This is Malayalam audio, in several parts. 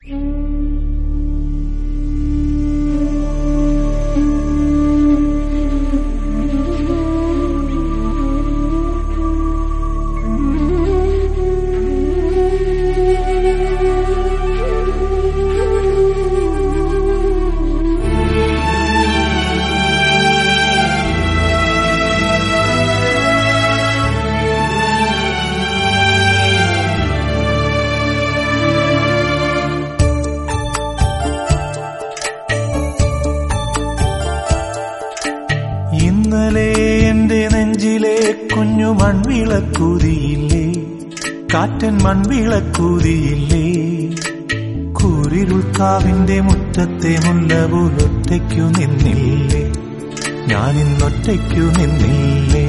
ഇന്നലെ എന്റെ നെഞ്ചിലെ കുഞ്ഞു മൺവിളക്കൂതിയില്ലേ, കാറ്റൻ മൺവിളക്കൂതിയില്ലേ, കൂരിരുൾക്കാവിന്റെ മുറ്റത്തെ മുല്ല പോലൊറ്റയ്ക്കു നിന്നില്ലേ, ഞാനിന്നൊറ്റയ്ക്കു നിന്നില്ലേ.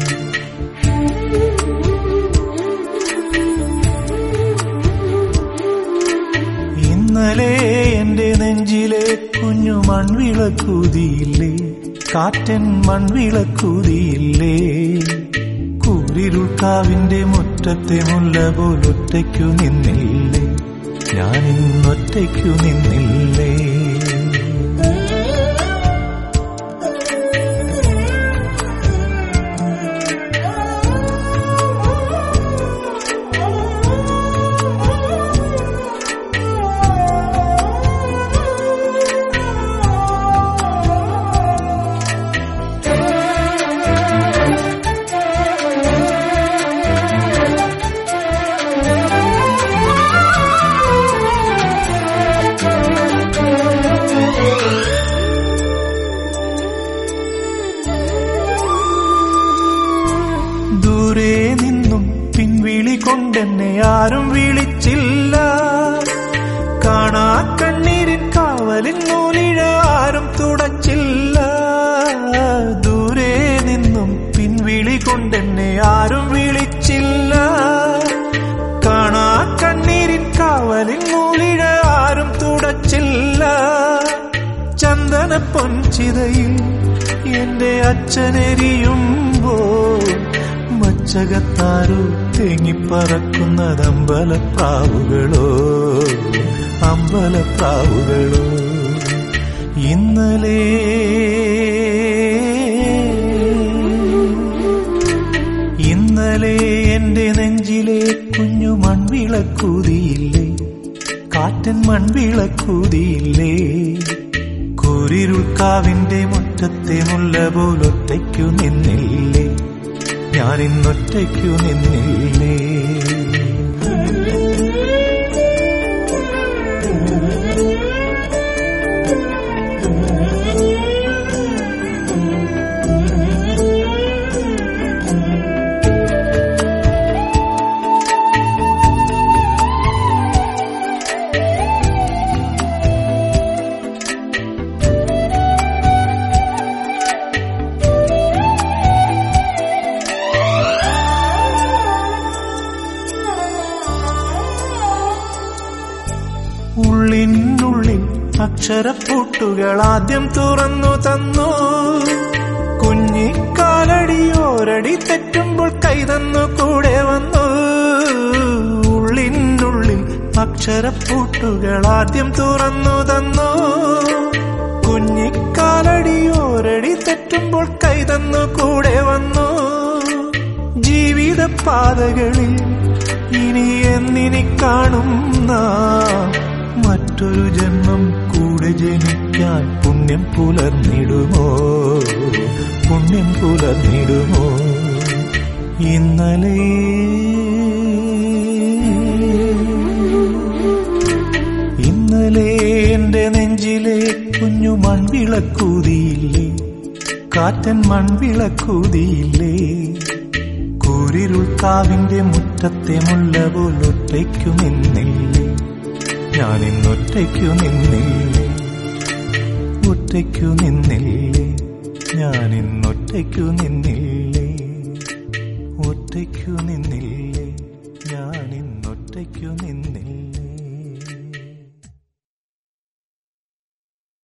ഇന്നലെ എന്റെ നെഞ്ചിലെ കുഞ്ഞു മൺവിളക്കൂതിയില്ലേ, കാറ്റൻ മൺവിളക്കൂതിയില്ലേ, കൂരിരുൾക്കാവിന്റെ മുറ്റത്തെ മുല്ല പോലൊറ്റയ്ക്കു നിന്നില്ലേ, ഞാനിന്നൊറ്റയ്ക്കു നിന്നില്ലേ. ദൂരെ നിന്നും പിൻവിളി കൊണ്ടെന്നെ ആരും വിളിച്ചില്ല, കാണാ കണ്ണീരിൻ കാവലിൻ നൂലിഴ ആരും തുടച്ചില്ല. ദൂരെ നിന്നും പിൻവിളി കൊണ്ടെന്നെ ആരും വിളിച്ചില്ല, കാണാ കണ്ണീരിൻ കാവലിൻ നൂലിഴ ആരും തുടച്ചില്ല. ചന്ദന പൊൻചിതയിൽ എന്റെ അച്ഛനെരിയുമ്പോൾ മച്ചകത്താരോ തേങ്ങിപ്പറക്കുന്നത് അമ്പലപ്രാവുകളോ, അമ്പലപ്രാവുകളോ. ഇന്നലെ എന്റെ നെഞ്ചിലെ കുഞ്ഞു മൺവിളക്കൂതിയില്ലേ, കാറ്റൻ മൺവിളക്കൂതിയില്ലേ, കൂരിരുൾക്കാവിന്റെ മുറ്റത്തെ മുല്ല പോലൊറ്റയ്ക്കു നിന്നില്ലേ, ഞാനിന്നൊറ്റയ്ക്കു നിന്നില്ലേ. ഉള്ളിനുള്ളിൽ അക്ഷരപ്പൂട്ടുകൾ ആദ്യം തുറന്നു തന്നു, കുഞ്ഞിക്കാലടിയോരടി തെറ്റുമ്പോൾ കൈതന്നു കൂടെ വന്നു. ഉള്ളിനുള്ളിൽ അക്ഷരപ്പൂട്ടുകൾ ആദ്യം തുറന്നു തന്നു, കുഞ്ഞിക്കാലടിയോരടി തെറ്റുമ്പോൾ കൈതന്നു കൂടെ വന്നു. ജീവിത പാതകളിൽ ഇനി എന്നിനി കാണുന്ന മറ്റൊരു ജന്മം കൂടെ ജനിക്കാൻ പുണ്യം പുലർന്നിടുമോ, പുണ്യം പുലർന്നിടുമോ. ഇന്നലെ എന്റെ നെഞ്ചിലെ കുഞ്ഞു മൺവിളക്കൂതിയില്ലേ, കാറ്റൻ മൺവിളക്കൂതിയില്ലേ, കൂരിരുൾക്കാവിന്റെ മുറ്റത്തെ മുല്ല പോലൊറ്റയ്ക്കു നിന്നില്ലേ, ഞാനിന്നൊറ്റയ്ക്കു നിന്നില്ലേ, ഒറ്റയ്ക്കു നിന്നില്ലേ, ഞാനിന്നൊറ്റയ്ക്കു നിന്നില്ലേ, ഒറ്റയ്ക്കു നിന്നില്ലേ, ഞാനിന്നൊറ്റയ്ക്കു നിന്നില്ലേ.